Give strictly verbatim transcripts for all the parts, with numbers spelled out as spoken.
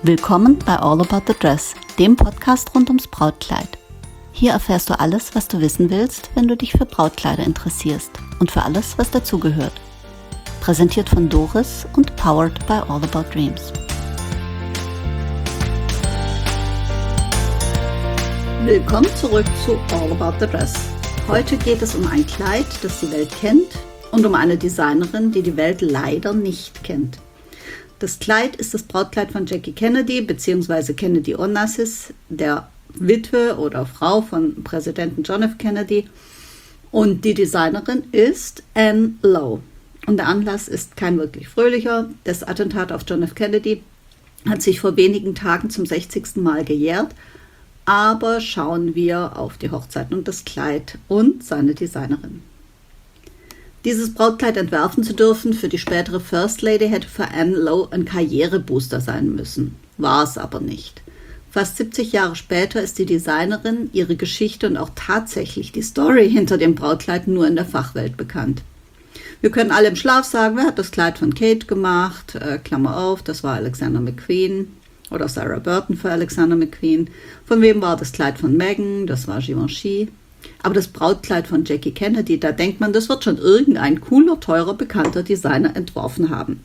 Willkommen bei All About the Dress, dem Podcast rund ums Brautkleid. Hier erfährst du alles, was du wissen willst, wenn du dich für Brautkleider interessierst und für alles, was dazugehört. Präsentiert von Doris und powered by All About Dreams. Willkommen zurück zu All About the Dress. Heute geht es um ein Kleid, das die Welt kennt, und um eine Designerin, die die Welt leider nicht kennt. Das Kleid ist das Brautkleid von Jackie Kennedy bzw. Kennedy Onassis, der Witwe oder Frau von Präsidenten John F. Kennedy. Und die Designerin ist Ann Lowe. Und der Anlass ist kein wirklich fröhlicher. Das Attentat auf John F. Kennedy hat sich vor wenigen Tagen zum sechzigsten Mal gejährt. Aber schauen wir auf die Hochzeit und das Kleid und seine Designerin. Dieses Brautkleid entwerfen zu dürfen für die spätere First Lady hätte für Ann Lowe ein Karrierebooster sein müssen. War es aber nicht. Fast siebzig Jahre später ist die Designerin, ihre Geschichte und auch tatsächlich die Story hinter dem Brautkleid nur in der Fachwelt bekannt. Wir können alle im Schlaf sagen, wer hat das Kleid von Kate gemacht? Äh, Klammer auf, das war Alexander McQueen. Oder Sarah Burton für Alexander McQueen. Von wem war das Kleid von Meghan? Das war Givenchy. Aber das Brautkleid von Jackie Kennedy, da denkt man, das wird schon irgendein cooler, teurer, bekannter Designer entworfen haben.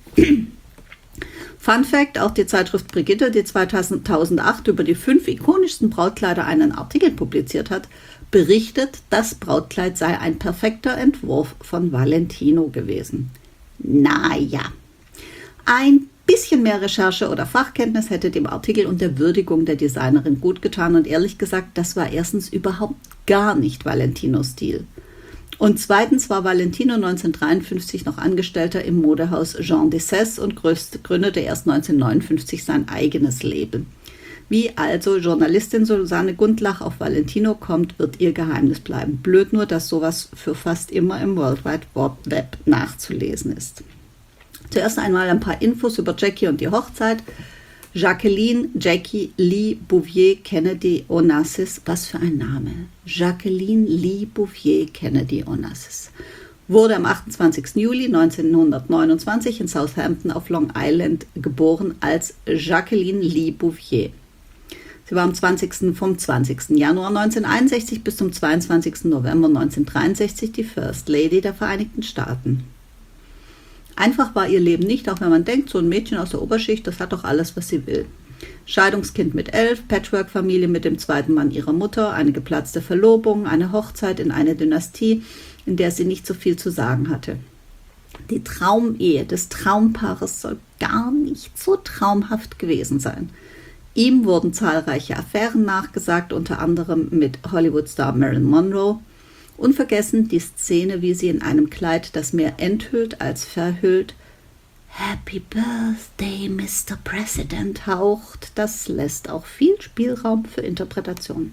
Fun Fact, auch die Zeitschrift Brigitte, die zweitausendacht über die fünf ikonischsten Brautkleider einen Artikel publiziert hat, berichtet, das Brautkleid sei ein perfekter Entwurf von Valentino gewesen. Naja, ein bisschen mehr Recherche oder Fachkenntnis hätte dem Artikel und der Würdigung der Designerin gut getan und ehrlich gesagt, das war erstens überhaupt gar nicht Valentinos Stil. Und zweitens war Valentino neunzehnhundertdreiundfünfzig noch Angestellter im Modehaus Jean Dessès und gründete erst neunzehnhundertneunundfünfzig sein eigenes Label. Wie also Journalistin Susanne Gundlach auf Valentino kommt, wird ihr Geheimnis bleiben. Blöd nur, dass sowas für fast immer im World Wide Web nachzulesen ist. Zuerst einmal ein paar Infos über Jackie und die Hochzeit. Jacqueline Jackie Lee Bouvier Kennedy Onassis, was für ein Name. Jacqueline Lee Bouvier Kennedy Onassis wurde am achtundzwanzigsten Juli neunzehnhundertneunundzwanzig in Southampton auf Long Island geboren als Jacqueline Lee Bouvier. Sie war am zwanzigsten vom zwanzigsten Januar neunzehnhunderteinundsechzig bis zum zweiundzwanzigsten November neunzehnhundertdreiundsechzig die First Lady der Vereinigten Staaten. Einfach war ihr Leben nicht, auch wenn man denkt, so ein Mädchen aus der Oberschicht, das hat doch alles, was sie will. Scheidungskind mit elf, Patchwork-Familie mit dem zweiten Mann ihrer Mutter, eine geplatzte Verlobung, eine Hochzeit in einer Dynastie, in der sie nicht so viel zu sagen hatte. Die Traumehe des Traumpaares soll gar nicht so traumhaft gewesen sein. Ihm wurden zahlreiche Affären nachgesagt, unter anderem mit Hollywood-Star Marilyn Monroe. Unvergessen die Szene, wie sie in einem Kleid, das mehr enthüllt als verhüllt, Happy Birthday, Mister President haucht. Das lässt auch viel Spielraum für Interpretation.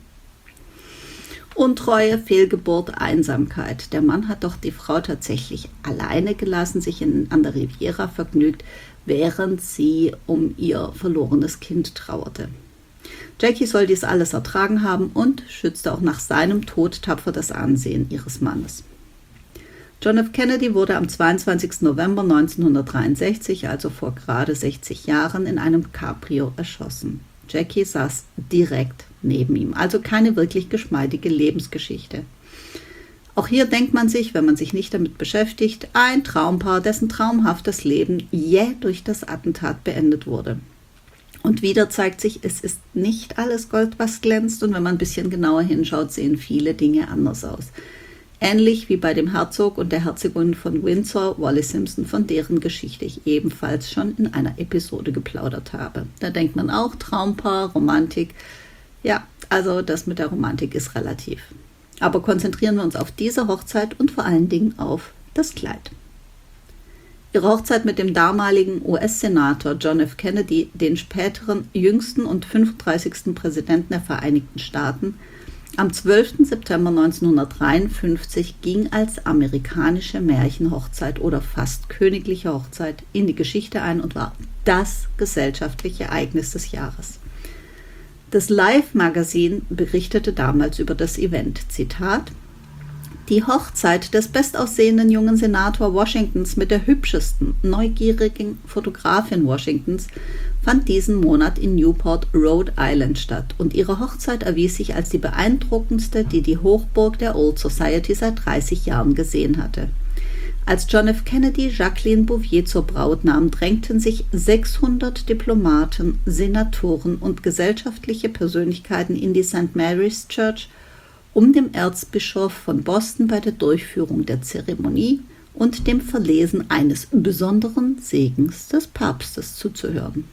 Untreue, Fehlgeburt, Einsamkeit. Der Mann hat doch die Frau tatsächlich alleine gelassen, sich in, an der Riviera vergnügt, während sie um ihr verlorenes Kind trauerte. Jackie soll dies alles ertragen haben und schützte auch nach seinem Tod tapfer das Ansehen ihres Mannes. John F. Kennedy wurde am zweiundzwanzigsten November neunzehnhundertdreiundsechzig, also vor gerade sechzig Jahren, in einem Cabrio erschossen. Jackie saß direkt neben ihm, also keine wirklich geschmeidige Lebensgeschichte. Auch hier denkt man sich, wenn man sich nicht damit beschäftigt, ein Traumpaar, dessen traumhaftes Leben jäh durch das Attentat beendet wurde. Und wieder zeigt sich, es ist nicht alles Gold, was glänzt. Und wenn man ein bisschen genauer hinschaut, sehen viele Dinge anders aus. Ähnlich wie bei dem Herzog und der Herzogin von Windsor, Wallis Simpson, von deren Geschichte ich ebenfalls schon in einer Episode geplaudert habe. Da denkt man auch Traumpaar, Romantik. Ja, also das mit der Romantik ist relativ. Aber konzentrieren wir uns auf diese Hochzeit und vor allen Dingen auf das Kleid. Ihre Hochzeit mit dem damaligen U S-Senator John F. Kennedy, den späteren jüngsten und fünfunddreißigsten Präsidenten der Vereinigten Staaten, am zwölften September neunzehnhundertdreiundfünfzig ging als amerikanische Märchenhochzeit oder fast königliche Hochzeit in die Geschichte ein und war das gesellschaftliche Ereignis des Jahres. Das Life-Magazin berichtete damals über das Event, Zitat: Die Hochzeit des bestaussehenden jungen Senator Washingtons mit der hübschesten, neugierigen Fotografin Washingtons fand diesen Monat in Newport, Rhode Island statt und ihre Hochzeit erwies sich als die beeindruckendste, die die Hochburg der Old Society seit dreißig Jahren gesehen hatte. Als John F. Kennedy Jacqueline Bouvier zur Braut nahm, drängten sich sechshundert Diplomaten, Senatoren und gesellschaftliche Persönlichkeiten in die Saint Mary's Church, um dem Erzbischof von Boston bei der Durchführung der Zeremonie und dem Verlesen eines besonderen Segens des Papstes zuzuhören.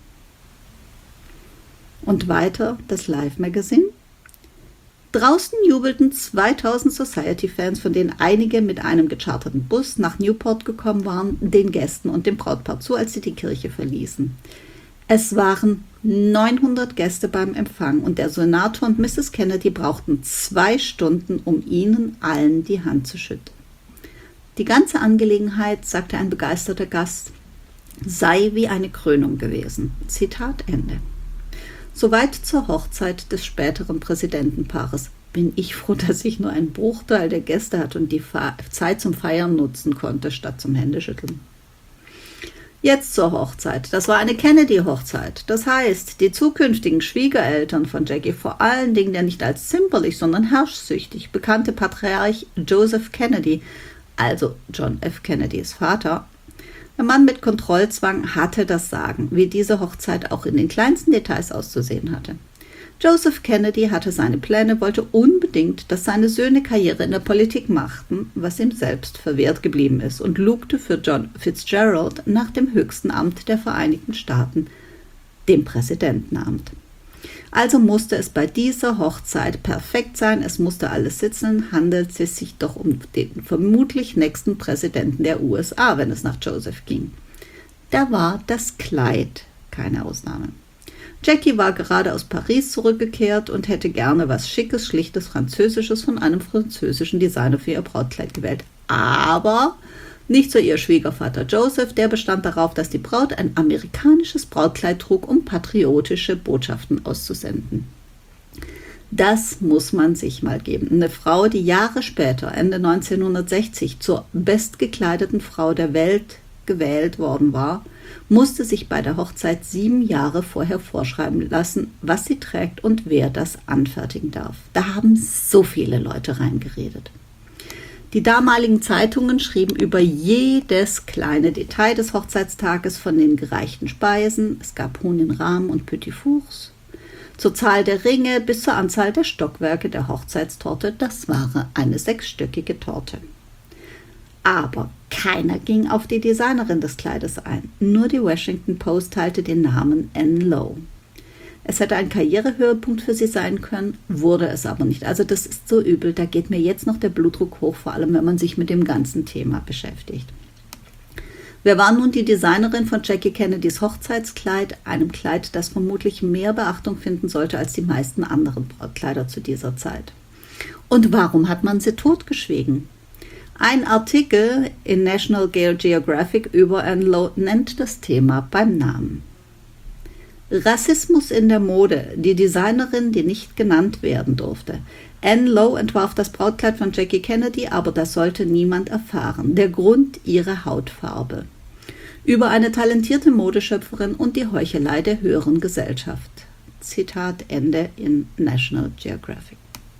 Und weiter das Live-Magazin. Draußen jubelten zweitausend Society-Fans, von denen einige mit einem gecharterten Bus nach Newport gekommen waren, den Gästen und dem Brautpaar zu, als sie die Kirche verließen. Es waren neunhundert Gäste beim Empfang und der Senator und Misses Kennedy brauchten zwei Stunden, um ihnen allen die Hand zu schütteln. Die ganze Angelegenheit, sagte ein begeisterter Gast, sei wie eine Krönung gewesen. Zitat Ende. Soweit zur Hochzeit des späteren Präsidentenpaares. Bin ich froh, dass ich nur einen Bruchteil der Gäste hatte und die Zeit zum Feiern nutzen konnte, statt zum Händeschütteln. Jetzt zur Hochzeit. Das war eine Kennedy-Hochzeit. Das heißt, die zukünftigen Schwiegereltern von Jackie, vor allen Dingen der nicht als zimperlich, sondern herrschsüchtig bekannte Patriarch Joseph Kennedy, also John F. Kennedys Vater, der Mann mit Kontrollzwang, hatte das Sagen, wie diese Hochzeit auch in den kleinsten Details auszusehen hatte. Joseph Kennedy hatte seine Pläne, wollte unbedingt, dass seine Söhne Karriere in der Politik machten, was ihm selbst verwehrt geblieben ist, und lugte für John Fitzgerald nach dem höchsten Amt der Vereinigten Staaten, dem Präsidentenamt. Also musste es bei dieser Hochzeit perfekt sein, es musste alles sitzen, handelt es sich doch um den vermutlich nächsten Präsidenten der U S A, wenn es nach Joseph ging. Da war das Kleid keine Ausnahme. Jackie war gerade aus Paris zurückgekehrt und hätte gerne was Schickes, Schlichtes, Französisches von einem französischen Designer für ihr Brautkleid gewählt. Aber nicht so ihr Schwiegervater Joseph, der bestand darauf, dass die Braut ein amerikanisches Brautkleid trug, um patriotische Botschaften auszusenden. Das muss man sich mal geben. Eine Frau, die Jahre später, Ende neunzehnhundertsechzig, zur bestgekleideten Frau der Welt gewählt worden war, musste sich bei der Hochzeit sieben Jahre vorher vorschreiben lassen, was sie trägt und wer das anfertigen darf. Da haben so viele Leute reingeredet. Die damaligen Zeitungen schrieben über jedes kleine Detail des Hochzeitstages, von den gereichten Speisen, es gab Huhn in Rahm und Petit Fours, zur Zahl der Ringe bis zur Anzahl der Stockwerke der Hochzeitstorte, das war eine sechsstöckige Torte. Aber keiner ging auf die Designerin des Kleides ein, nur die Washington Post teilte den Namen Anne Lowe. Es hätte ein Karrierehöhepunkt für sie sein können, wurde es aber nicht. Also das ist so übel, da geht mir jetzt noch der Blutdruck hoch, vor allem wenn man sich mit dem ganzen Thema beschäftigt. Wer war nun die Designerin von Jackie Kennedys Hochzeitskleid, einem Kleid, das vermutlich mehr Beachtung finden sollte als die meisten anderen Brautkleider zu dieser Zeit? Und warum hat man sie totgeschwiegen? Ein Artikel in National Geographic über Anne Lowe nennt das Thema beim Namen. Rassismus in der Mode, die Designerin, die nicht genannt werden durfte. Anne Lowe entwarf das Brautkleid von Jackie Kennedy, aber das sollte niemand erfahren. Der Grund ihre Hautfarbe. Über eine talentierte Modeschöpferin und die Heuchelei der höheren Gesellschaft. Zitat Ende in National Geographic.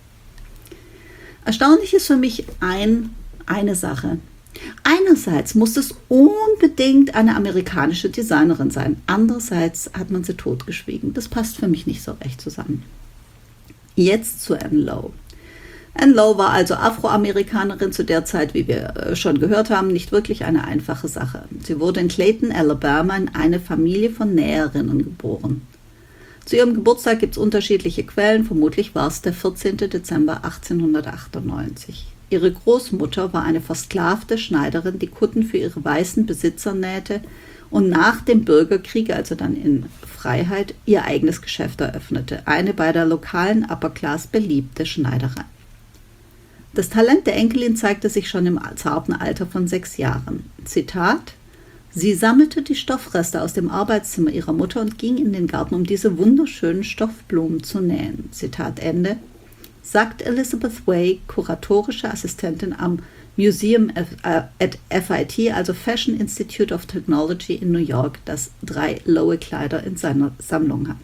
Erstaunlich ist für mich ein, eine Sache. Einerseits muss es unbedingt eine amerikanische Designerin sein, andererseits hat man sie totgeschwiegen. Das passt für mich nicht so recht zusammen. Jetzt zu Anne Lowe. Anne Lowe war also Afroamerikanerin zu der Zeit, wie wir schon gehört haben, nicht wirklich eine einfache Sache. Sie wurde in Clayton, Alabama, in eine Familie von Näherinnen geboren. Zu ihrem Geburtstag gibt es unterschiedliche Quellen, vermutlich war es der vierzehnten Dezember achtzehnhundertachtundneunzig. Ihre Großmutter war eine versklavte Schneiderin, die Kutten für ihre weißen Besitzer nähte und nach dem Bürgerkrieg, also dann in Freiheit, ihr eigenes Geschäft eröffnete. Eine bei der lokalen Upper Class beliebte Schneiderei. Das Talent der Enkelin zeigte sich schon im zarten Alter von sechs Jahren. Zitat: Sie sammelte die Stoffreste aus dem Arbeitszimmer ihrer Mutter und ging in den Garten, um diese wunderschönen Stoffblumen zu nähen. Zitat Ende. Sagt Elizabeth Way, kuratorische Assistentin am Museum at F I T, also Fashion Institute of Technology in New York, das drei Lowe-Kleider in seiner Sammlung hat.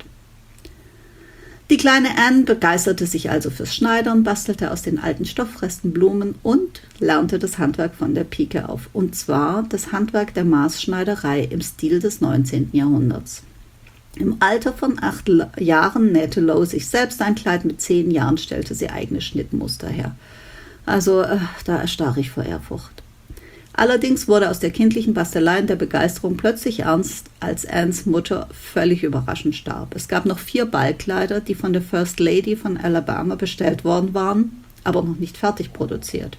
Die kleine Anne begeisterte sich also fürs Schneidern, bastelte aus den alten Stoffresten Blumen und lernte das Handwerk von der Pike auf. Und zwar das Handwerk der Maßschneiderei im Stil des neunzehnten Jahrhunderts. Im Alter von acht Jahren nähte Lowe sich selbst ein Kleid, mit zehn Jahren stellte sie eigene Schnittmuster her. Also, äh, da erstarre ich vor Ehrfurcht. Allerdings wurde aus der kindlichen Bastelei und der Begeisterung plötzlich ernst, als Annes Mutter völlig überraschend starb. Es gab noch vier Ballkleider, die von der First Lady von Alabama bestellt worden waren, aber noch nicht fertig produziert.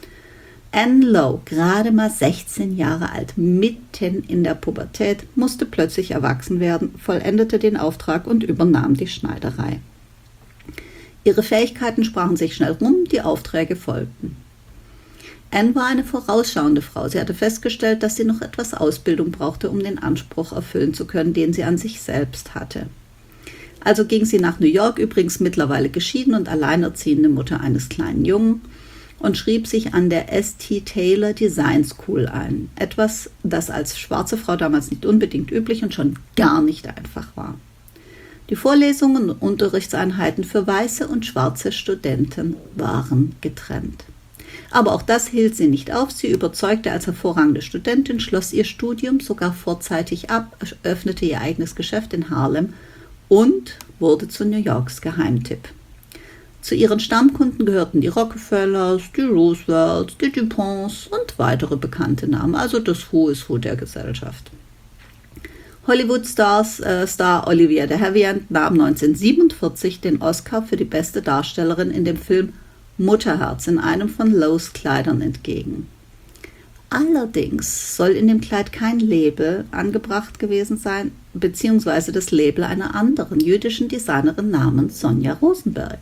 Anne Lowe, gerade mal sechzehn Jahre alt, mitten in der Pubertät, musste plötzlich erwachsen werden, vollendete den Auftrag und übernahm die Schneiderei. Ihre Fähigkeiten sprachen sich schnell rum, die Aufträge folgten. Anne war eine vorausschauende Frau. Sie hatte festgestellt, dass sie noch etwas Ausbildung brauchte, um den Anspruch erfüllen zu können, den sie an sich selbst hatte. Also ging sie nach New York, übrigens mittlerweile geschieden und alleinerziehende Mutter eines kleinen Jungen, und schrieb sich an der S T Taylor Design School ein. Etwas, das als schwarze Frau damals nicht unbedingt üblich und schon gar nicht einfach war. Die Vorlesungen und Unterrichtseinheiten für weiße und schwarze Studenten waren getrennt. Aber auch das hielt sie nicht auf. Sie überzeugte als hervorragende Studentin, schloss ihr Studium sogar vorzeitig ab, öffnete ihr eigenes Geschäft in Harlem und wurde zu New Yorks Geheimtipp. Zu ihren Stammkunden gehörten die Rockefellers, die Roosevelts, die DuPonts und weitere bekannte Namen, also das Who is Who der Gesellschaft. Hollywood-Stars, äh, Star Olivia de Havilland nahm neunzehnhundertsiebenundvierzig den Oscar für die beste Darstellerin in dem Film Mutterherz in einem von Lowes Kleidern entgegen. Allerdings soll in dem Kleid kein Label angebracht gewesen sein, beziehungsweise das Label einer anderen jüdischen Designerin namens Sonja Rosenberg.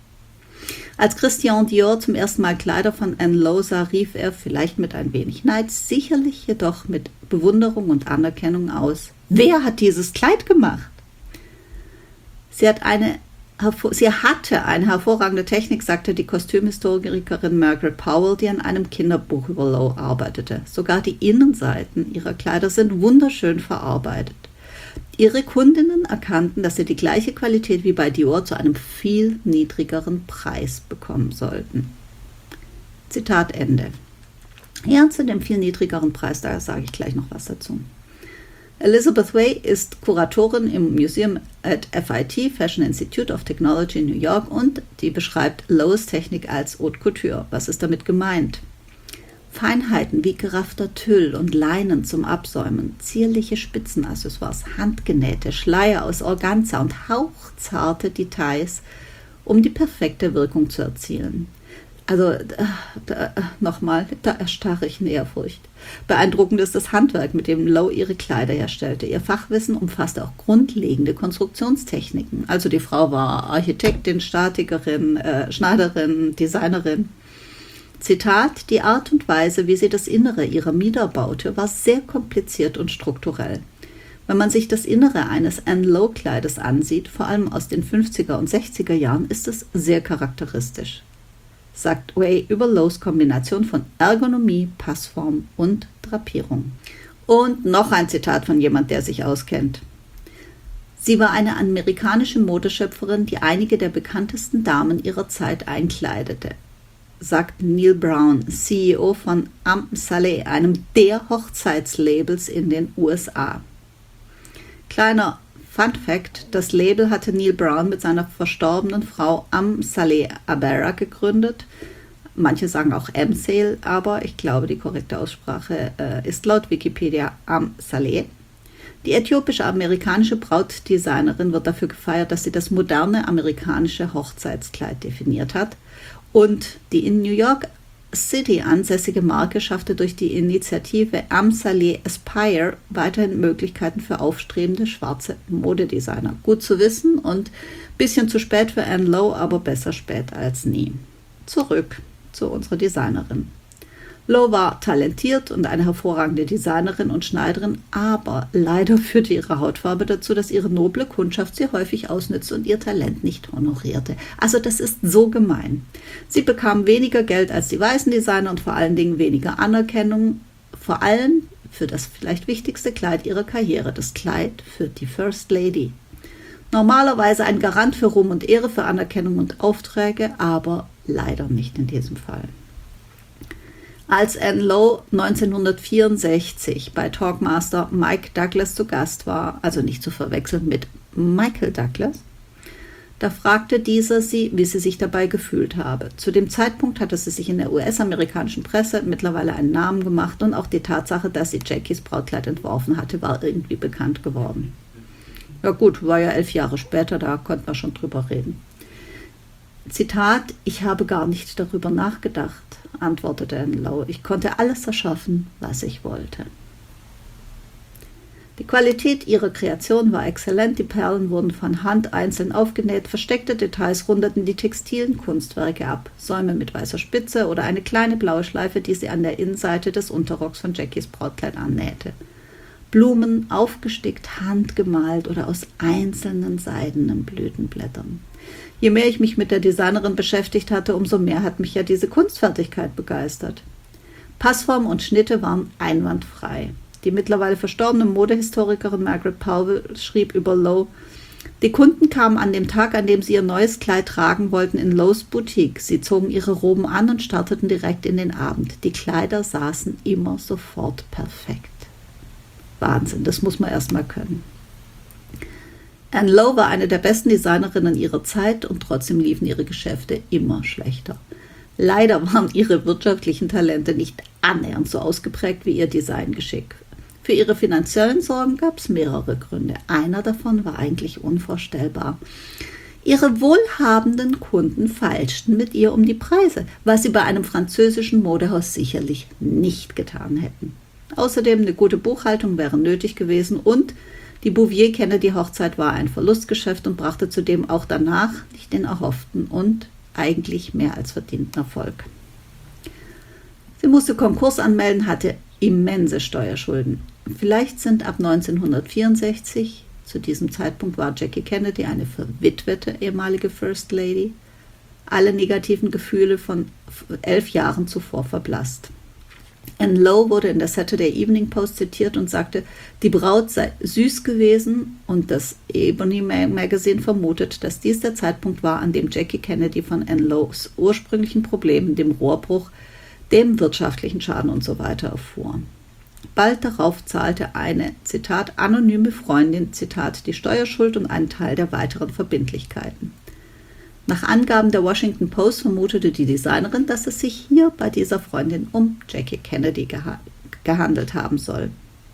Als Christian Dior zum ersten Mal Kleider von Anne Lowe sah, rief er, vielleicht mit ein wenig Neid, sicherlich jedoch mit Bewunderung und Anerkennung aus: Wer hat dieses Kleid gemacht? Sie hat eine Sie hatte eine hervorragende Technik, sagte die Kostümhistorikerin Margaret Powell, die an einem Kinderbuch über Lowe arbeitete. Sogar die Innenseiten ihrer Kleider sind wunderschön verarbeitet. Ihre Kundinnen erkannten, dass sie die gleiche Qualität wie bei Dior zu einem viel niedrigeren Preis bekommen sollten. Zitat Ende. Ja, zu dem viel niedrigeren Preis, da sage ich gleich noch was dazu. Elizabeth Way ist Kuratorin im Museum at F I T, Fashion Institute of Technology in New York, und die beschreibt Lowes Technik als Haute Couture. Was ist damit gemeint? Feinheiten wie geraffter Tüll und Leinen zum Absäumen, zierliche Spitzenaccessoires, handgenähte Schleier aus Organza und hauchzarte Details, um die perfekte Wirkung zu erzielen. Also, äh, äh, nochmal, da erstarre ich in Ehrfurcht. Beeindruckend ist das Handwerk, mit dem Lowe ihre Kleider herstellte. Ihr Fachwissen umfasste auch grundlegende Konstruktionstechniken. Also die Frau war Architektin, Statikerin, äh, Schneiderin, Designerin. Zitat: Die Art und Weise, wie sie das Innere ihrer Mieder baute, war sehr kompliziert und strukturell. Wenn man sich das Innere eines Anne Lowe-Kleides ansieht, vor allem aus den fünfziger und sechziger Jahren, ist es sehr charakteristisch, sagt Way über Lowes Kombination von Ergonomie, Passform und Drapierung. Und noch ein Zitat von jemand, der sich auskennt. Sie war eine amerikanische Modeschöpferin, die einige der bekanntesten Damen ihrer Zeit einkleidete, sagt Neil Brown, C E O von Am Saleh, einem der Hochzeitslabels in den U S A. Kleiner Fun Fact: Das Label hatte Neil Brown mit seiner verstorbenen Frau Am Saleh Abera gegründet. Manche sagen auch Am Sale, aber ich glaube, die korrekte Aussprache äh, ist laut Wikipedia Am Saleh. Die äthiopische-amerikanische Brautdesignerin wird dafür gefeiert, dass sie das moderne amerikanische Hochzeitskleid definiert hat. Und die in New York City ansässige Marke schaffte durch die Initiative Am Saleh Aspire weiterhin Möglichkeiten für aufstrebende schwarze Modedesigner. Gut zu wissen und ein bisschen zu spät für Anne Lowe, aber besser spät als nie. Zurück zu unserer Designerin. Lowe war talentiert und eine hervorragende Designerin und Schneiderin, aber leider führte ihre Hautfarbe dazu, dass ihre noble Kundschaft sie häufig ausnützte und ihr Talent nicht honorierte. Also das ist so gemein. Sie bekam weniger Geld als die weißen Designer und vor allen Dingen weniger Anerkennung, vor allem für das vielleicht wichtigste Kleid ihrer Karriere, das Kleid für die First Lady. Normalerweise ein Garant für Ruhm und Ehre, für Anerkennung und Aufträge, aber leider nicht in diesem Fall. Als Anne Lowe neunzehnhundertvierundsechzig bei Talkmaster Mike Douglas zu Gast war, also nicht zu verwechseln mit Michael Douglas, da fragte dieser sie, wie sie sich dabei gefühlt habe. Zu dem Zeitpunkt hatte sie sich in der U S-amerikanischen Presse mittlerweile einen Namen gemacht und auch die Tatsache, dass sie Jackies Brautkleid entworfen hatte, war irgendwie bekannt geworden. Ja gut, war ja elf Jahre später, da konnte man schon drüber reden. Zitat, ich habe gar nicht darüber nachgedacht, antwortete Anne Lowe. Ich konnte alles erschaffen, was ich wollte. Die Qualität ihrer Kreation war exzellent, die Perlen wurden von Hand einzeln aufgenäht, versteckte Details rundeten die textilen Kunstwerke ab, Säume mit weißer Spitze oder eine kleine blaue Schleife, die sie an der Innenseite des Unterrocks von Jackies Brautkleid annähte. Blumen, aufgestickt, handgemalt oder aus einzelnen seidenen Blütenblättern. Je mehr ich mich mit der Designerin beschäftigt hatte, umso mehr hat mich ja diese Kunstfertigkeit begeistert. Passform und Schnitte waren einwandfrei. Die mittlerweile verstorbene Modehistorikerin Margaret Powell schrieb über Lowe: Die Kunden kamen an dem Tag, an dem sie ihr neues Kleid tragen wollten, in Lowes Boutique. Sie zogen ihre Roben an und starteten direkt in den Abend. Die Kleider saßen immer sofort perfekt. Wahnsinn, das muss man erst mal können. Anne Lowe war eine der besten Designerinnen ihrer Zeit und trotzdem liefen ihre Geschäfte immer schlechter. Leider waren ihre wirtschaftlichen Talente nicht annähernd so ausgeprägt wie ihr Designgeschick. Für ihre finanziellen Sorgen gab es mehrere Gründe. Einer davon war eigentlich unvorstellbar. Ihre wohlhabenden Kunden feilschten mit ihr um die Preise, was sie bei einem französischen Modehaus sicherlich nicht getan hätten. Außerdem eine gute Buchhaltung wäre nötig gewesen und die Bouvier-Kennedy-Hochzeit war ein Verlustgeschäft und brachte zudem auch danach nicht den erhofften und eigentlich mehr als verdienten Erfolg. Sie musste Konkurs anmelden, hatte immense Steuerschulden. Vielleicht sind ab neunzehnhundertvierundsechzig, zu diesem Zeitpunkt war Jackie Kennedy eine verwitwete ehemalige First Lady, alle negativen Gefühle von elf Jahren zuvor verblasst. Anne Lowe wurde in der Saturday Evening Post zitiert und sagte, die Braut sei süß gewesen und das Ebony Magazine vermutet, dass dies der Zeitpunkt war, an dem Jackie Kennedy von Anne Lowes ursprünglichen Problemen, dem Rohrbruch, dem wirtschaftlichen Schaden usw. erfuhr. Bald darauf zahlte eine, Zitat, anonyme Freundin, Zitat, die Steuerschuld und einen Teil der weiteren Verbindlichkeiten. Nach Angaben der Washington Post vermutete die Designerin, dass es sich hier bei dieser Freundin um Jackie Kennedy geha- gehandelt haben soll.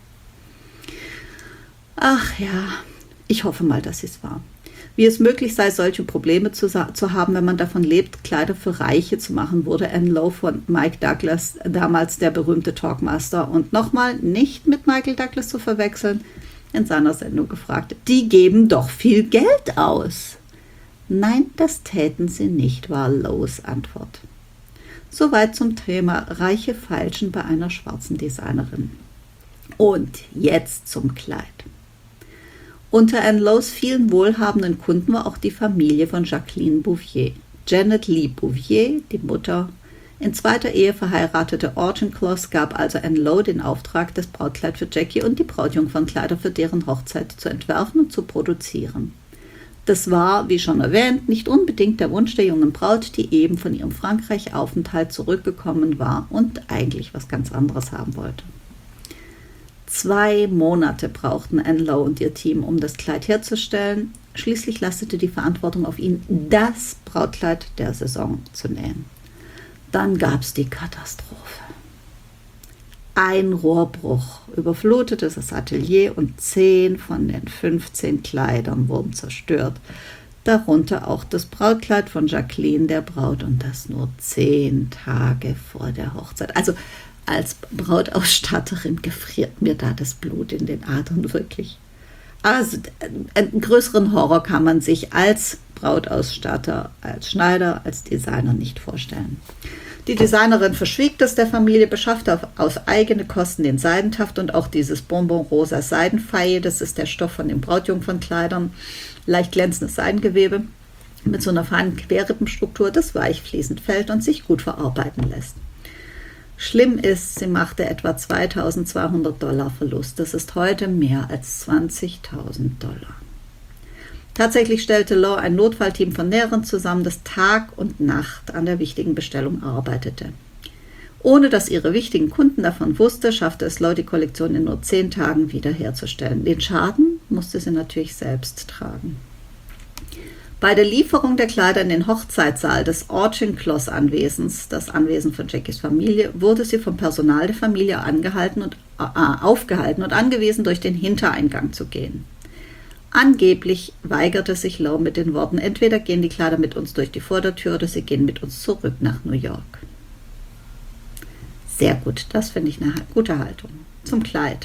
Ach ja, ich hoffe mal, dass es war. Wie es möglich sei, solche Probleme zu, zu haben, wenn man davon lebt, Kleider für Reiche zu machen, wurde Anne Lowe von Mike Douglas, damals der berühmte Talkmaster, und nochmal nicht mit Michael Douglas zu verwechseln, in seiner Sendung gefragt. Die geben doch viel Geld aus. Nein, das täten sie nicht, war Lowes Antwort. Soweit zum Thema reiche Feilschen bei einer schwarzen Designerin. Und jetzt zum Kleid. Unter Anne Lowes vielen wohlhabenden Kunden war auch die Familie von Jacqueline Bouvier. Janet Lee Bouvier, die Mutter, in zweiter Ehe verheiratete Auchincloss, gab also Anne Lowe den Auftrag, das Brautkleid für Jackie und die Brautjungfernkleider für deren Hochzeit zu entwerfen und zu produzieren. Das war, wie schon erwähnt, nicht unbedingt der Wunsch der jungen Braut, die eben von ihrem Frankreich-Aufenthalt zurückgekommen war und eigentlich was ganz anderes haben wollte. Zwei Monate brauchten Anne Lowe und ihr Team, um das Kleid herzustellen. Schließlich lastete die Verantwortung auf ihnen, das Brautkleid der Saison zu nähen. Dann gab es die Katastrophe. Ein Rohrbruch überflutete das Atelier und zehn von den fünfzehn Kleidern wurden zerstört. Darunter auch das Brautkleid von Jacqueline, der Braut, und das nur zehn Tage vor der Hochzeit. Also als Brautausstatterin gefriert mir da das Blut in den Adern wirklich. Also einen größeren Horror kann man sich als Brautausstatter, als Schneider, als Designer nicht vorstellen. Die Designerin verschwieg das der Familie, beschaffte auf, aus eigenen Kosten den Seidentaft und auch dieses Bonbon-rosa Seidenfaille, das ist der Stoff von den Brautjungfernkleidern, leicht glänzendes Seidengewebe mit so einer feinen Querrippenstruktur, das weich fließend fällt und sich gut verarbeiten lässt. Schlimm ist, sie machte etwa zweitausendzweihundert Dollar Verlust. Das ist heute mehr als zwanzigtausend Dollar. Tatsächlich stellte Lowe ein Notfallteam von Nähern zusammen, das Tag und Nacht an der wichtigen Bestellung arbeitete. Ohne dass ihre wichtigen Kunden davon wussten, schaffte es Lowe, die Kollektion in nur zehn Tagen wiederherzustellen. Den Schaden musste sie natürlich selbst tragen. Bei der Lieferung der Kleider in den Hochzeitssaal des Auchincloss-Anwesens, das Anwesen von Jackies Familie, wurde sie vom Personal der Familie angehalten und, äh, aufgehalten und angewiesen, durch den Hintereingang zu gehen. Angeblich weigerte sich Lowe mit den Worten, entweder gehen die Kleider mit uns durch die Vordertür oder sie gehen mit uns zurück nach New York. Sehr gut, das finde ich eine gute Haltung. Zum Kleid.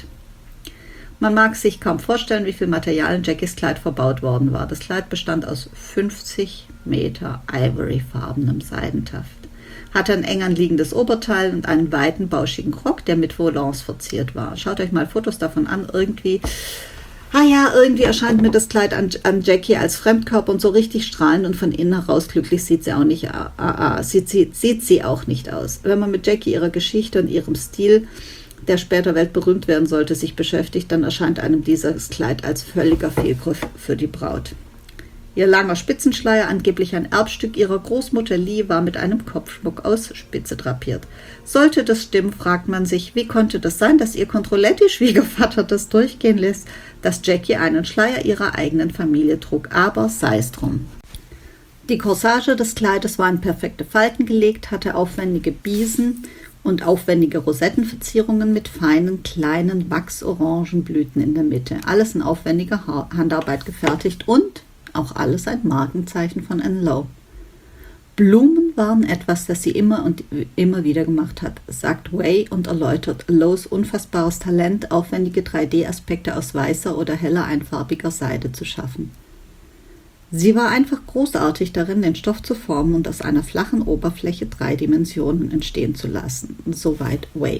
Man mag sich kaum vorstellen, wie viel Material in Jackies Kleid verbaut worden war. Das Kleid bestand aus fünfzig Meter ivoryfarbenem Seidentaft, hatte ein eng anliegendes Oberteil und einen weiten, bauschigen Rock, der mit Volants verziert war. Schaut euch mal Fotos davon an. Irgendwie, ah ja, irgendwie erscheint mir das Kleid an, an Jackie als Fremdkörper und so richtig strahlend und von innen heraus glücklich sieht sie auch nicht, ah, ah, sieht, sieht, sieht sie auch nicht aus. Wenn man mit Jackie, ihrer Geschichte und ihrem Stil, der später weltberühmt werden sollte, sich beschäftigt, dann erscheint einem dieses Kleid als völliger Fehlgriff für die Braut. Ihr langer Spitzenschleier, angeblich ein Erbstück ihrer Großmutter Lee, war mit einem Kopfschmuck aus Spitze drapiert. Sollte das stimmen, fragt man sich, wie konnte das sein, dass ihr Controletti-Schwiegervater das durchgehen lässt, dass Jackie einen Schleier ihrer eigenen Familie trug, aber sei es drum. Die Corsage des Kleides war in perfekte Falten gelegt, hatte aufwendige Biesen und aufwendige Rosettenverzierungen mit feinen, kleinen Wachsorangenblüten in der Mitte. Alles in aufwendiger Handarbeit gefertigt und auch alles ein Markenzeichen von Anne Lowe. Blumen waren etwas, das sie immer und immer wieder gemacht hat, sagt Way und erläutert Lowes unfassbares Talent, aufwendige drei D Aspekte aus weißer oder heller einfarbiger Seide zu schaffen. Sie war einfach großartig darin, den Stoff zu formen und aus einer flachen Oberfläche drei Dimensionen entstehen zu lassen. Soweit Way.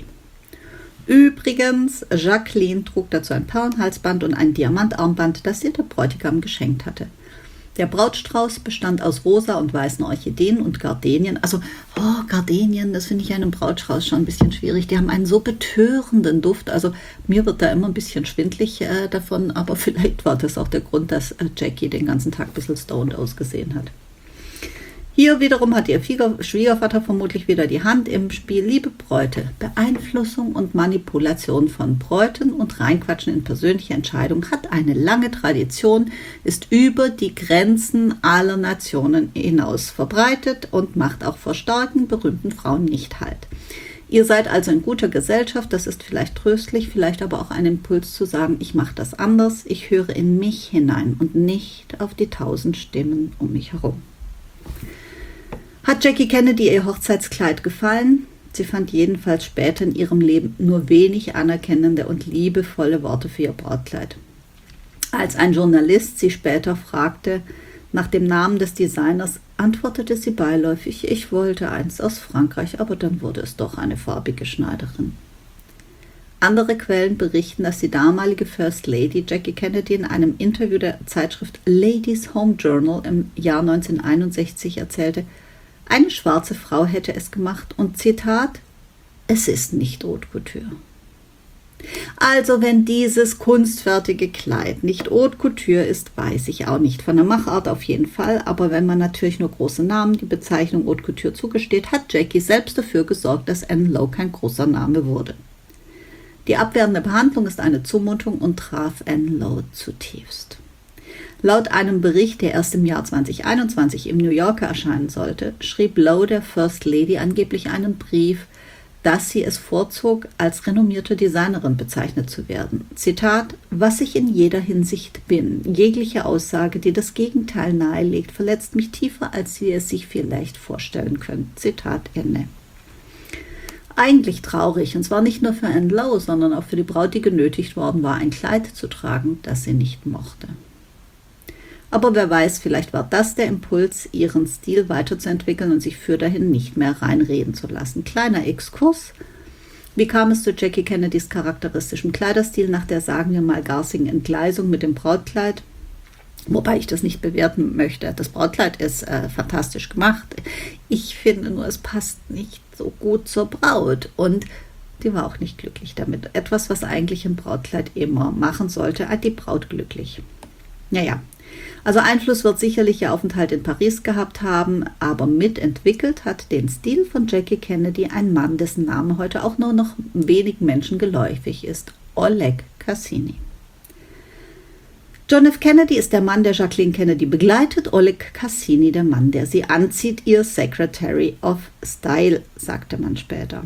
Übrigens, Jacqueline trug dazu ein Perlenhalsband und ein Diamantarmband, das ihr der Bräutigam geschenkt hatte. Der Brautstrauß bestand aus rosa und weißen Orchideen und Gardenien. Also, oh, Gardenien, das finde ich ja in einem Brautstrauß schon ein bisschen schwierig. Die haben einen so betörenden Duft. Also, mir wird da immer ein bisschen schwindlig äh, davon. Aber vielleicht war das auch der Grund, dass äh, Jackie den ganzen Tag ein bisschen stoned ausgesehen hat. Hier wiederum hat ihr Schwiegervater vermutlich wieder die Hand im Spiel. Liebe Bräute, Beeinflussung und Manipulation von Bräuten und Reinquatschen in persönliche Entscheidungen hat eine lange Tradition, ist über die Grenzen aller Nationen hinaus verbreitet und macht auch vor starken, berühmten Frauen nicht Halt. Ihr seid also in guter Gesellschaft, das ist vielleicht tröstlich, vielleicht aber auch ein Impuls zu sagen, ich mache das anders, ich höre in mich hinein und nicht auf die tausend Stimmen um mich herum. Hat Jackie Kennedy ihr Hochzeitskleid gefallen? Sie fand jedenfalls später in ihrem Leben nur wenig anerkennende und liebevolle Worte für ihr Brautkleid. Als ein Journalist sie später fragte nach dem Namen des Designers, antwortete sie beiläufig, ich wollte eins aus Frankreich, aber dann wurde es doch eine farbige Schneiderin. Andere Quellen berichten, dass die damalige First Lady Jackie Kennedy in einem Interview der Zeitschrift Ladies Home Journal im Jahr neunzehnhunderteinundsechzig erzählte, eine schwarze Frau hätte es gemacht und Zitat, es ist nicht Haute Couture. Also wenn dieses kunstfertige Kleid nicht Haute Couture ist, weiß ich auch nicht. Von der Machart auf jeden Fall, aber wenn man natürlich nur große Namen die Bezeichnung Haute Couture zugesteht, hat Jackie selbst dafür gesorgt, dass Anne Lowe kein großer Name wurde. Die abwertende Behandlung ist eine Zumutung und traf Anne Lowe zutiefst. Laut einem Bericht, der erst im Jahr zweitausendeinundzwanzig im New Yorker erscheinen sollte, schrieb Lowe der First Lady angeblich einen Brief, dass sie es vorzog, als renommierte Designerin bezeichnet zu werden. Zitat, was ich in jeder Hinsicht bin, jegliche Aussage, die das Gegenteil nahelegt, verletzt mich tiefer, als Sie es sich vielleicht vorstellen können. Zitat Ende. Eigentlich traurig, und zwar nicht nur für Anne Lowe, sondern auch für die Braut, die genötigt worden war, ein Kleid zu tragen, das sie nicht mochte. Aber wer weiß, vielleicht war das der Impuls, ihren Stil weiterzuentwickeln und sich für dahin nicht mehr reinreden zu lassen. Kleiner Exkurs. Wie kam es zu Jackie Kennedys charakteristischem Kleiderstil nach der, sagen wir mal, garstigen Entgleisung mit dem Brautkleid? Wobei ich das nicht bewerten möchte. Das Brautkleid ist äh, fantastisch gemacht. Ich finde nur, es passt nicht so gut zur Braut. Und die war auch nicht glücklich damit. Etwas, was eigentlich ein Brautkleid immer machen sollte, hat die Braut glücklich. Naja, also Einfluss wird sicherlich ihr Aufenthalt in Paris gehabt haben, aber mitentwickelt hat den Stil von Jackie Kennedy ein Mann, dessen Name heute auch nur noch wenigen Menschen geläufig ist: Oleg Cassini. John F. Kennedy ist der Mann, der Jacqueline Kennedy begleitet, Oleg Cassini der Mann, der sie anzieht, ihr Secretary of Style, sagte man später.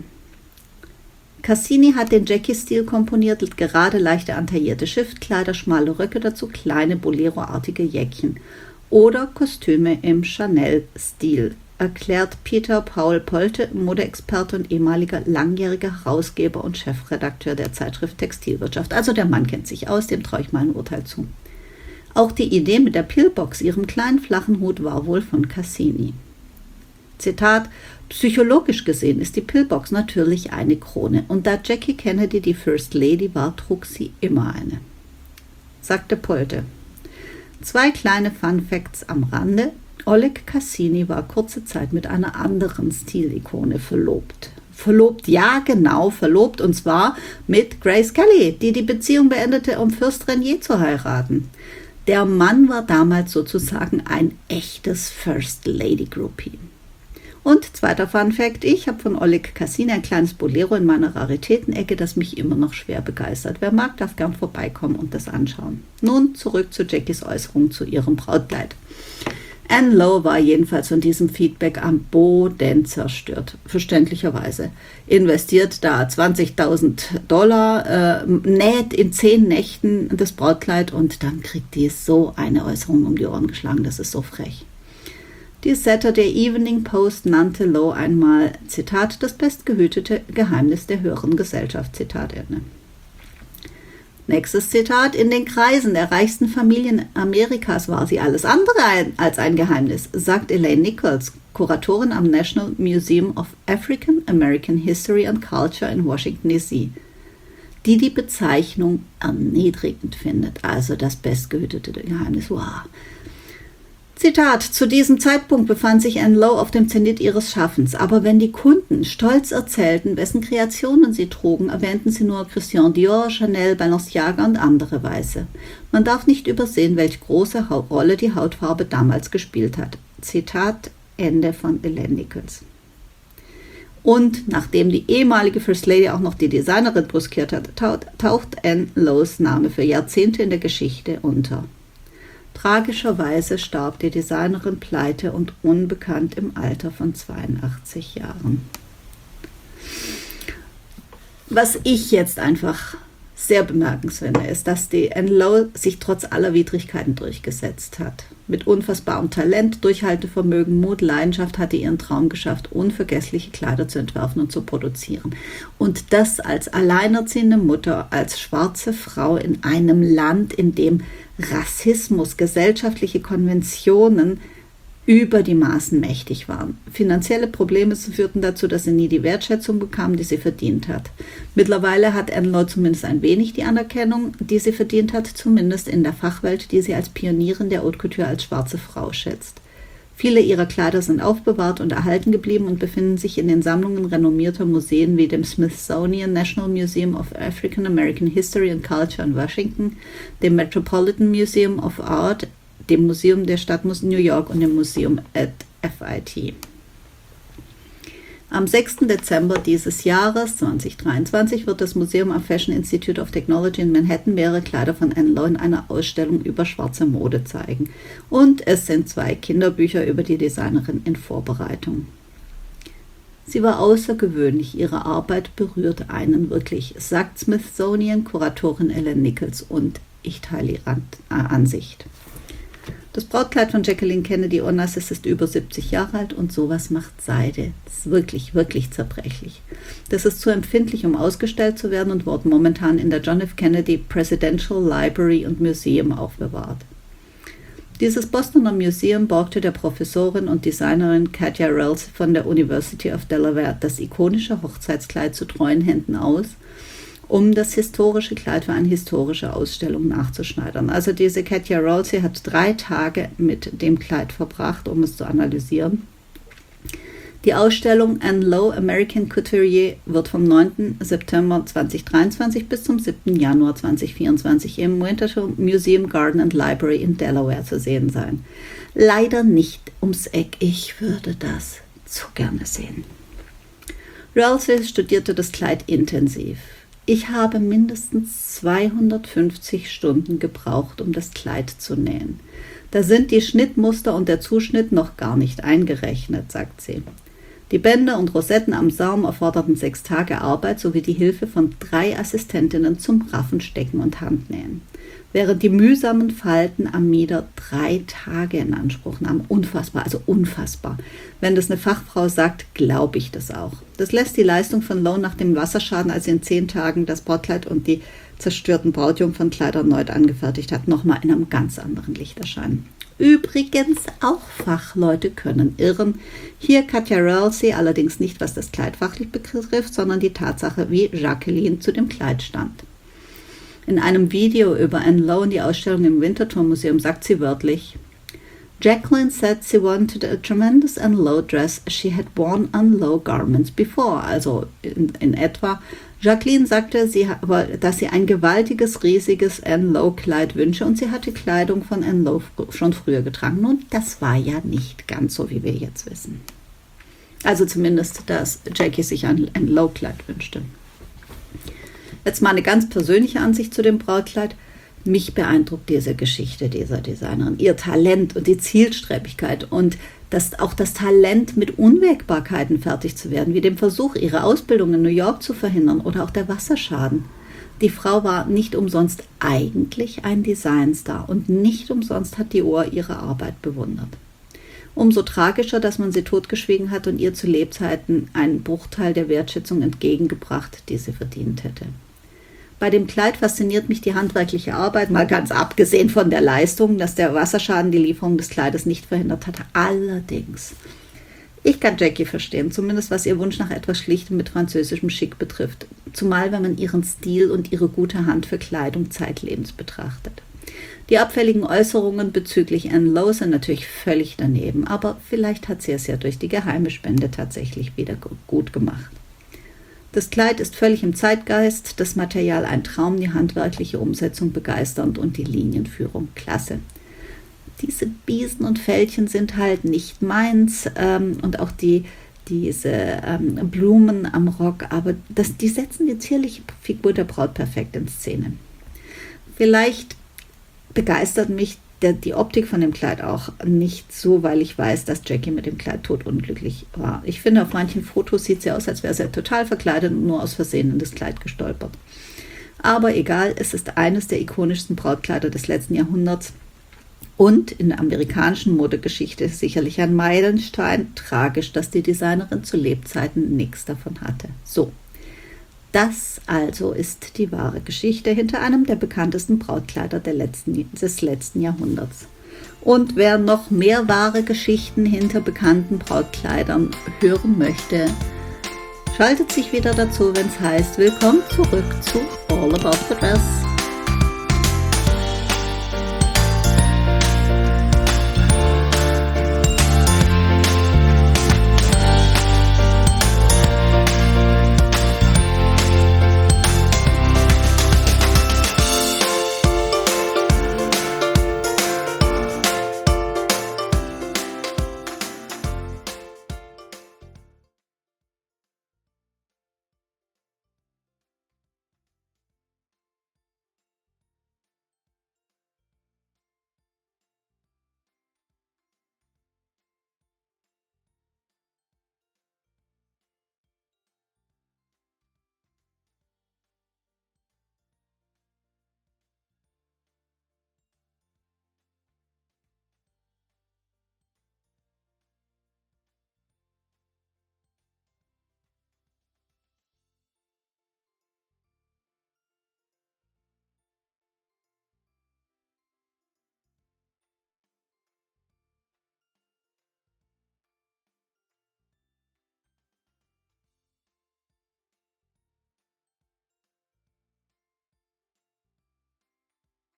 Cassini hat den Jackie-Stil komponiert, gerade leichte entaillierte Schiftkleider, schmale Röcke, dazu kleine Bolero-artige Jäckchen oder Kostüme im Chanel-Stil, erklärt Peter Paul Polte, Modeexperte und ehemaliger langjähriger Herausgeber und Chefredakteur der Zeitschrift Textilwirtschaft. Also der Mann kennt sich aus, dem traue ich mal ein Urteil zu. Auch die Idee mit der Pillbox, ihrem kleinen flachen Hut, war wohl von Cassini. Zitat: Psychologisch gesehen ist die Pillbox natürlich eine Krone und da Jackie Kennedy die First Lady war, trug sie immer eine, sagte Polte. Zwei kleine Fun Facts am Rande. Oleg Cassini war kurze Zeit mit einer anderen Stilikone verlobt. Verlobt, ja genau, verlobt, und zwar mit Grace Kelly, die die Beziehung beendete, um Fürst Renier zu heiraten. Der Mann war damals sozusagen ein echtes First Lady Groupie. Und zweiter Fun Fact, ich habe von Oleg Cassini ein kleines Bolero in meiner Raritätenecke, das mich immer noch schwer begeistert. Wer mag, darf gern vorbeikommen und das anschauen. Nun zurück zu Jackies Äußerung zu ihrem Brautkleid. Anne Lowe war jedenfalls von diesem Feedback am Boden zerstört, verständlicherweise. Investiert da zwanzigtausend Dollar, äh, näht in zehn Nächten das Brautkleid und dann kriegt die so eine Äußerung um die Ohren geschlagen, das ist so frech. Die Saturday Evening Post nannte Lowe einmal, Zitat, das bestgehütete Geheimnis der höheren Gesellschaft, Zitat Ende. Nächstes Zitat: In den Kreisen der reichsten Familien Amerikas war sie alles andere als ein Geheimnis, sagt Elaine Nichols, Kuratorin am National Museum of African American History and Culture in Washington D C, die die Bezeichnung erniedrigend findet, also das bestgehütete Geheimnis. Wow. Zitat: Zu diesem Zeitpunkt befand sich Anne Lowe auf dem Zenit ihres Schaffens, aber wenn die Kunden stolz erzählten, wessen Kreationen sie trugen, erwähnten sie nur Christian Dior, Chanel, Balenciaga und andere Weiße. Man darf nicht übersehen, welche große Rolle die Hautfarbe damals gespielt hat. Zitat Ende von Elaine Nichols. Und nachdem die ehemalige First Lady auch noch die Designerin brüskiert hat, taucht Anne Lowes Name für Jahrzehnte in der Geschichte unter. Tragischerweise starb die Designerin pleite und unbekannt im Alter von zweiundachtzig Jahren. Was ich jetzt einfach sehr bemerkenswert finde, ist, dass die Anne Lowe sich trotz aller Widrigkeiten durchgesetzt hat. Mit unfassbarem Talent, Durchhaltevermögen, Mut, Leidenschaft hat sie ihren Traum geschafft, unvergessliche Kleider zu entwerfen und zu produzieren. Und das als alleinerziehende Mutter, als schwarze Frau in einem Land, in dem Rassismus, gesellschaftliche Konventionen über die Maßen mächtig waren. Finanzielle Probleme führten dazu, dass sie nie die Wertschätzung bekam, die sie verdient hat. Mittlerweile hat Anne Lowe zumindest ein wenig die Anerkennung, die sie verdient hat, zumindest in der Fachwelt, die sie als Pionierin der Haute Couture als schwarze Frau schätzt. Viele ihrer Kleider sind aufbewahrt und erhalten geblieben und befinden sich in den Sammlungen renommierter Museen wie dem Smithsonian National Museum of African American History and Culture in Washington, dem Metropolitan Museum of Art, dem Museum der Stadt New York und dem Museum at F I T. Am sechsten Dezember dieses Jahres zweitausenddreiundzwanzig wird das Museum am Fashion Institute of Technology in Manhattan mehrere Kleider von Anne Lowe in einer Ausstellung über schwarze Mode zeigen. Und es sind zwei Kinderbücher über die Designerin in Vorbereitung. Sie war außergewöhnlich, ihre Arbeit berührt einen wirklich, sagt Smithsonian-Kuratorin Elaine Nichols, und ich teile ihre Ansicht. Das Brautkleid von Jacqueline Kennedy Onassis ist über siebzig Jahre alt und sowas macht Seide. Das ist wirklich, wirklich zerbrechlich. Das ist zu empfindlich, um ausgestellt zu werden und wird momentan in der John F. Kennedy Presidential Library und Museum aufbewahrt. Dieses Bostoner Museum borgte der Professorin und Designerin Katja Ralsei von der University of Delaware das ikonische Hochzeitskleid zu treuen Händen aus, um das historische Kleid für eine historische Ausstellung nachzuschneidern. Also diese Katja Ralsei hat drei Tage mit dem Kleid verbracht, um es zu analysieren. Die Ausstellung Anne Lowe, American Couturier, wird vom neunten September zweitausenddreiundzwanzig bis zum siebten Januar zweitausendvierundzwanzig im Winterthur Museum Garden and Library in Delaware zu sehen sein. Leider nicht ums Eck. Ich würde das zu gerne sehen. Ralsei studierte das Kleid intensiv. Ich habe mindestens zweihundertfünfzig Stunden gebraucht, um das Kleid zu nähen. Da sind die Schnittmuster und der Zuschnitt noch gar nicht eingerechnet, sagt sie. Die Bänder und Rosetten am Saum erforderten sechs Tage Arbeit sowie die Hilfe von drei Assistentinnen zum Raffen, Stecken und Handnähen. Während die mühsamen Falten am Mieder drei Tage in Anspruch nahmen. Unfassbar, also unfassbar. Wenn das eine Fachfrau sagt, glaube ich das auch. Das lässt die Leistung von Lowe nach dem Wasserschaden, als sie in zehn Tagen das Brautkleid und die zerstörten Brautjungfernkleider erneut angefertigt hat, nochmal in einem ganz anderen Licht erscheinen. Übrigens, auch Fachleute können irren. Hier Katja Ralsei allerdings nicht, was das Kleid fachlich betrifft, sondern die Tatsache, wie Jacqueline zu dem Kleid stand. In einem Video über Anne Lowe und die Ausstellung im Winterthur Museum sagt sie wörtlich: Jacqueline said she wanted a tremendous Anne Lowe dress she had worn Anne Lowe garments before. Also in, in etwa, Jacqueline sagte, sie, dass sie ein gewaltiges, riesiges Anne Lowe Kleid wünsche und sie hatte Kleidung von Anne Lowe schon früher getragen. Nun, das war ja nicht ganz so, wie wir jetzt wissen. Also zumindest, dass Jackie sich ein Anne Lowe Kleid wünschte. Jetzt mal eine ganz persönliche Ansicht zu dem Brautkleid. Mich beeindruckt diese Geschichte dieser Designerin, ihr Talent und die Zielstrebigkeit und das, auch das Talent, mit Unwägbarkeiten fertig zu werden, wie dem Versuch, ihre Ausbildung in New York zu verhindern oder auch der Wasserschaden. Die Frau war nicht umsonst eigentlich ein Designstar und nicht umsonst hat die Ohr ihre Arbeit bewundert. Umso tragischer, dass man sie totgeschwiegen hat und ihr zu Lebzeiten einen Bruchteil der Wertschätzung entgegengebracht, die sie verdient hätte. Bei dem Kleid fasziniert mich die handwerkliche Arbeit, mal ganz abgesehen von der Leistung, dass der Wasserschaden die Lieferung des Kleides nicht verhindert hat. Allerdings, ich kann Jackie verstehen, zumindest was ihr Wunsch nach etwas Schlichtem mit französischem Schick betrifft. Zumal, wenn man ihren Stil und ihre gute Hand für Kleidung zeitlebens betrachtet. Die abfälligen Äußerungen bezüglich Anne Lowe sind natürlich völlig daneben, aber vielleicht hat sie es ja durch die geheime Spende tatsächlich wieder gut gemacht. Das Kleid ist völlig im Zeitgeist, das Material ein Traum, die handwerkliche Umsetzung begeisternd und die Linienführung klasse. Diese Biesen und Fältchen sind halt nicht meins ähm, und auch die, diese ähm, Blumen am Rock, aber das, die setzen die zierliche Figur der Braut perfekt in Szene. Vielleicht begeistert mich der, die Optik von dem Kleid auch nicht so, weil ich weiß, dass Jackie mit dem Kleid totunglücklich war. Ich finde, auf manchen Fotos sieht sie aus, als wäre sie total verkleidet und nur aus Versehen in das Kleid gestolpert. Aber egal, es ist eines der ikonischsten Brautkleider des letzten Jahrhunderts und in der amerikanischen Modegeschichte sicherlich ein Meilenstein. Tragisch, dass die Designerin zu Lebzeiten nichts davon hatte. So. Das also ist die wahre Geschichte hinter einem der bekanntesten Brautkleider der letzten, des letzten Jahrhunderts. Und wer noch mehr wahre Geschichten hinter bekannten Brautkleidern hören möchte, schaltet sich wieder dazu, wenn es heißt, willkommen zurück zu All About the Dress.